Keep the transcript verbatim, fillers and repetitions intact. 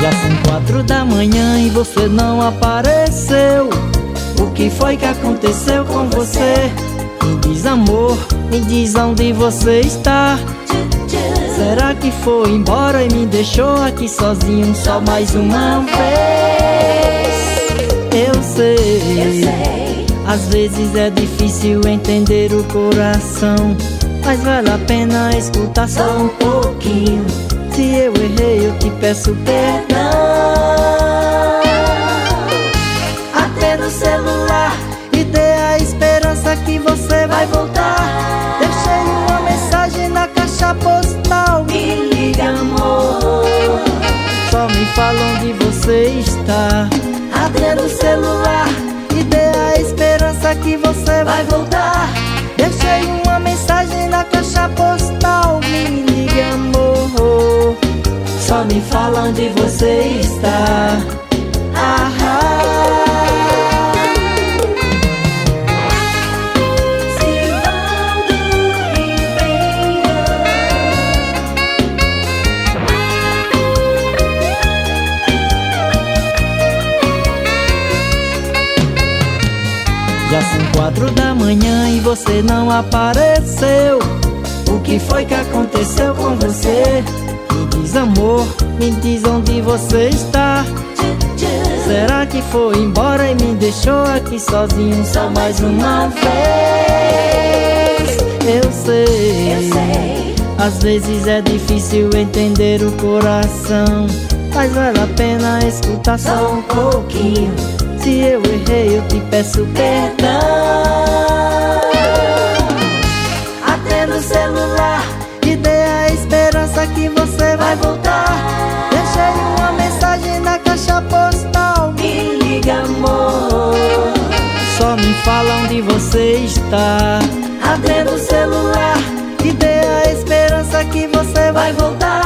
Já são quatro da manhã e você não apareceu. O que foi que aconteceu com você? Me diz, amor, me diz onde você está. Será que foi embora e me deixou aqui sozinho só mais uma vez? Eu sei, Eu sei. Às vezes é difícil entender o coração, mas vale a pena escutar só um pouquinho. Se eu errei, eu te peço perdão. Até no celular e dê a esperança que você vai voltar. Deixei uma mensagem na caixa postal. Me liga, amor. Só me fala onde você está. Até no celular E dê a esperança que você vai vai voltar. Deixei uma mensagem na caixa postal. Me liga, amor. Só me fala onde você está. Ah, Sivaldo Ribeiro. já são quatro da manhã e você não apareceu. O que foi que aconteceu com você? Me diz, amor, me diz onde você está. Será que foi embora e me deixou aqui sozinho só mais uma vez? Eu sei, Eu sei. Às vezes é difícil entender o coração, mas vale a pena escutar só um pouquinho. Se eu errei, eu te peço perdão. Até no celular E dê a esperança que você vai voltar. Deixei uma mensagem na caixa postal. me liga, amor. Só me fala onde você está. Até no celular E dê a esperança que você vai vai voltar.